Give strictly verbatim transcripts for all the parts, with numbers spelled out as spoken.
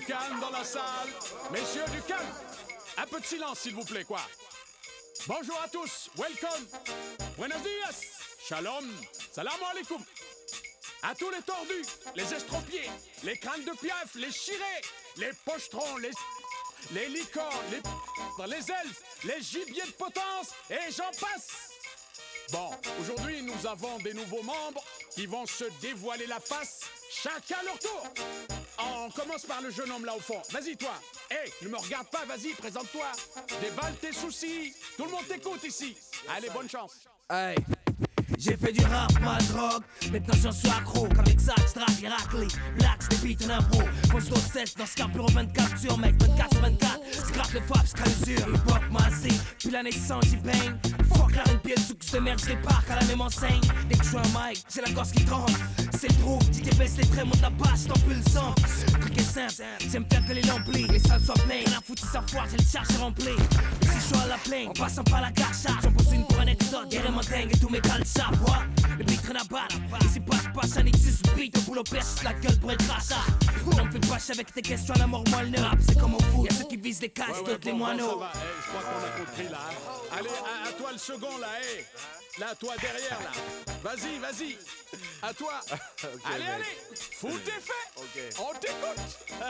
calme dans la salle. Messieurs, du calme. Un peu de silence, s'il vous plaît, quoi. Bonjour à tous. Welcome. Buenos dias. Shalom. Salam alaikum. À tous les tordus, les estropiés, les crânes de piaf, les chirés, les pochetrons, les les licornes, les les elfes, les gibiers de potence, et j'en passe. Bon, aujourd'hui, nous avons des nouveaux membres qui vont se dévoiler la face, chacun leur tour. On commence par le jeune homme là au fond. Vas-y, toi. Hé, hey, ne me regarde pas, vas-y, présente-toi. Déballe tes soucis. Tout le monde t'écoute ici. Allez, bonne chance. Hey. J'ai fait du rap, pas de drogue, maintenant j'en suis accro. Qu'avec ça, je drague les raclés, blacks, des beats en impro. Posto sept dans ce carburant vingt-quatre sur mec, vingt-quatre sur vingt-quatre. Scrap le fab, scrap l'usure, hip-hop mazé. Puis la naissance, j'y baigne. Fuck la reine pied, sous de merde, je les parque à la même enseigne. Dès que je suis un mic, j'ai la gosse qui tremble. C'est le trou, D J baisse les traits, monte la basse, t'en plus le sang. Truc est simple, j'aime bien que les lampes brillent, les salles soient pleines. Rien à foutre si ça foire, j'ai le charge rempli. Si je suis à la plaine, en passant par la gare j'en pose une pour anecdote, guerre mon dingue et tous mes calçats. Le beat traîne à balle, et c'est pas que passe un Nexus beat, au boulot perce la gueule pour être rachat. On me fait pas chier avec tes questions à la mort, moi le rap, c'est comme au foot, y'a ceux qui visent les caches, ouais, ouais, d'autres bon, les moineaux. Bon, hey, je crois qu'on a compris là. Hein. Allez, à, à toi le second là, hé. Hey. Là, toi derrière là. Vas-y, vas-y. À toi. Okay, allez, mec. Allez. Fous tes faits. Okay. On t'écoute.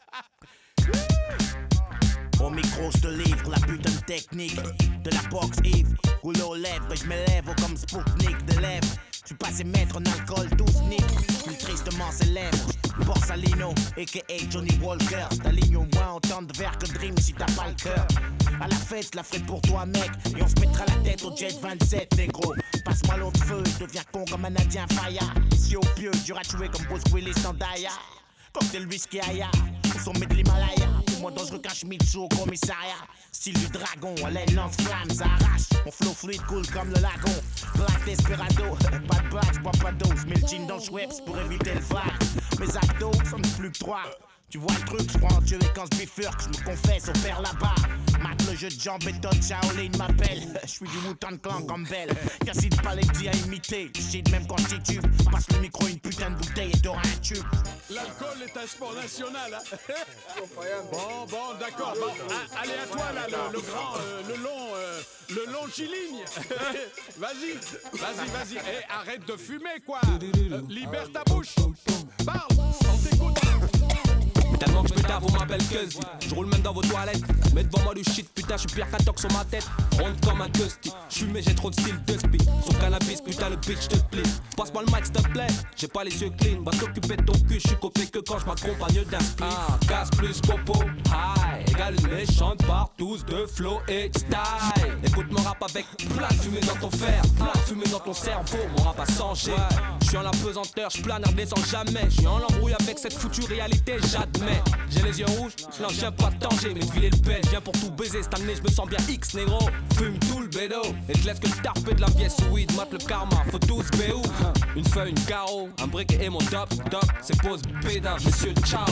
Au micro, je te livre la putain de technique de la boxe Yves. Roule aux lèvres, je m'élève comme Spoutnik de lèvres. Tu passé maître en alcool, douze nick. Plus tristement célèbre. Borsalino, a k a. Johnny Walker. T'alignes au moins autant de verres que Dream si t'as pas le cœur. À la fête, je la ferai pour toi, mec. Et on se mettra la tête au jet vingt-sept, négro. Passe-moi l'autre feu, je deviens con comme un indien faya. Si au pieu, dur à tuer comme Bruce Willis dans Daya. Cocktail whisky aya, au sommet de l'Himalaya. Moi dangereux qu'un schmitz au commissariat. Style du dragon, à l'aile lance-flamme, ça arrache. Mon flow fluide coule comme le lagon. Black Desperado, pas de badge, bois pas d'eau. J'mets le jean dans le Schweppes pour éviter le vague. Mes abdos sont plus que trois. Tu vois le truc, j'crois en Dieu et quand j'bifurque, j'me confesse au père là-bas. Mat le jeu de jambes et Todd Shaolin m'appelle. J'suis du Wu-Tang Clan comme Belle. Casside Paletti à imiter. Shit même quand j'titube. Passe le micro, une putain de bouteille et t'auras un tube. L'alcool est un sport national, hein. Bon, bon, d'accord. Bon, ah, allez à toi là, le, le grand, euh, le long, euh, le longiligne. Vas-y, vas-y, vas-y. Et arrête de fumer, quoi. Euh, libère ta bouche. Parle, on t'écoute. Tellement que je pétave, on m'appelle Cuzzy. Je roule même dans vos toilettes. Mets devant moi du shit, putain, je suis pire qu'un toc sur ma tête. Ronde comme un Dusty. J'suis mais j'ai trop de style de speed. Sur cannabis, putain, le bitch te plie. Passe-moi le mic, s'il te plaît. J'ai pas les yeux clean. Va t'occuper de ton cul, j'suis copé que quand j'm'accompagne d'un split. Ah, casse plus popo. High, égale une méchante partouze de flow et style. Écoute mon rap avec plein de fumée dans ton fer. Plein de fumée dans ton cerveau. Mon rap a changé. J'suis en la pesanteur, j'plane, redescends jamais. J'suis en l'embrouille avec cette foutue réalité, j'admets. J'ai les yeux rouges, non je viens pas de danger. Mais de filer le pelle, je viens pour tout baiser. Cette année je me sens bien X négro. Fume tout le bédo et je laisse que le tarpé de la pièce weed. Mate le karma, faut tous béou. Une feuille, une carreau, un briquet et mon top top. C'est pause béda, monsieur ciao.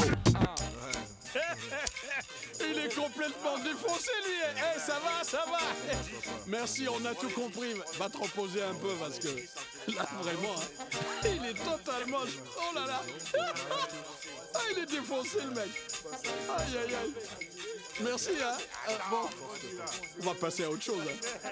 Il est complètement défoncé lui. Eh hey, ça va, ça va. Merci, on a tout compris. Va te reposer un peu parce que là vraiment, hein, il est totalement. Oh là là. Ah, il est défoncé le mec. Aïe aïe aïe. Merci hein. Euh, bon, on va passer à autre chose. Hein.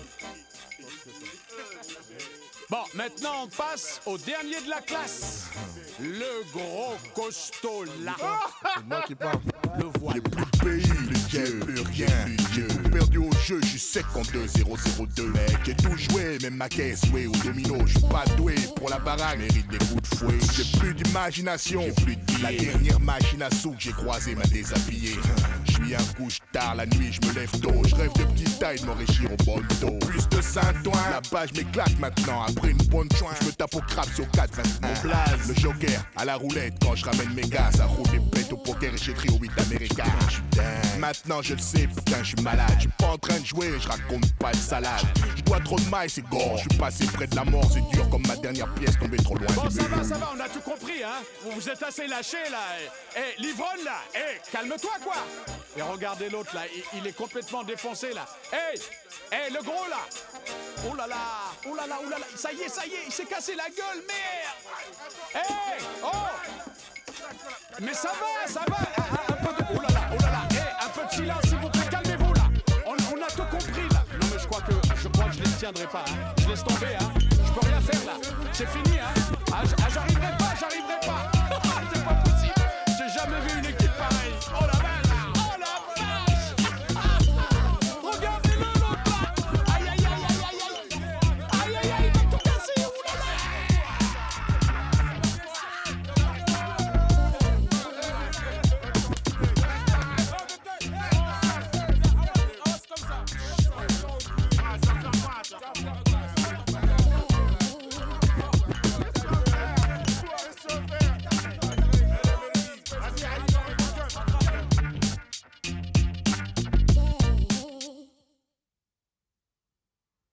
Bon, maintenant on passe au dernier de la classe. Le gros costaud là. C'est moi qui parle. Le voilà. J'ai plus de pays, j'ai plus rien. J'ai tout perdu au jeu, j'suis sec en deux zéro zéro deux. Mec, j'ai tout joué, même ma caisse joué au domino. J'suis pas doué pour la baraque, mérite des coups de fouet. J'ai plus d'imagination, j'ai plus de billets. La dernière machine à sous que j'ai croisée m'a déshabillé. J'suis un couche tard, la nuit j'me lève tôt. J'rêve de petite taille, de m'enrichir au bon dos. Plus de Saint-Ouen, la page m'éclate maintenant. Après une bonne joint, j'me tape au crabe sur quatre vingt. Mon blaze, le joker à la roulette. Quand j'ramène mes gars, ça roule des bêtes au poker et chez Trio huit America. Maintenant je le sais, putain j'suis malade. J'suis pas en train de jouer, j'raconte pas de salade. J'bois trop de maille, c'est gore. J'suis passé près de la mort, c'est dur comme ma dernière pièce tombée trop loin. Bon ça va, ça va, on a tout compris hein. Vous vous êtes assez lâchés là. Eh, hey, l'ivrogne là, eh, hey, calme-toi quoi. Et regardez l'autre là, il, il est complètement défoncé là. Eh, hey, hey, le gros là. Oh là là, oh là là, oh là là. Ça y est, ça y est, il s'est cassé la gueule, merde. Eh, hey, oh. Mais ça va, ça va. Un, un peu de... Oh là là, oh là là. Eh, un peu de silence, s'il vous plaît, calmez-vous là. On, on a tout compris là. Non mais je crois que je crois que je les tiendrai pas. Hein. Je laisse tomber. Hein. Je peux rien faire là. C'est fini. Hein. Ah, j- ah, j'arriverai pas, j'arriverai pas. C'est pas possible. J'ai jamais vu une équipe pareille. Oh là là.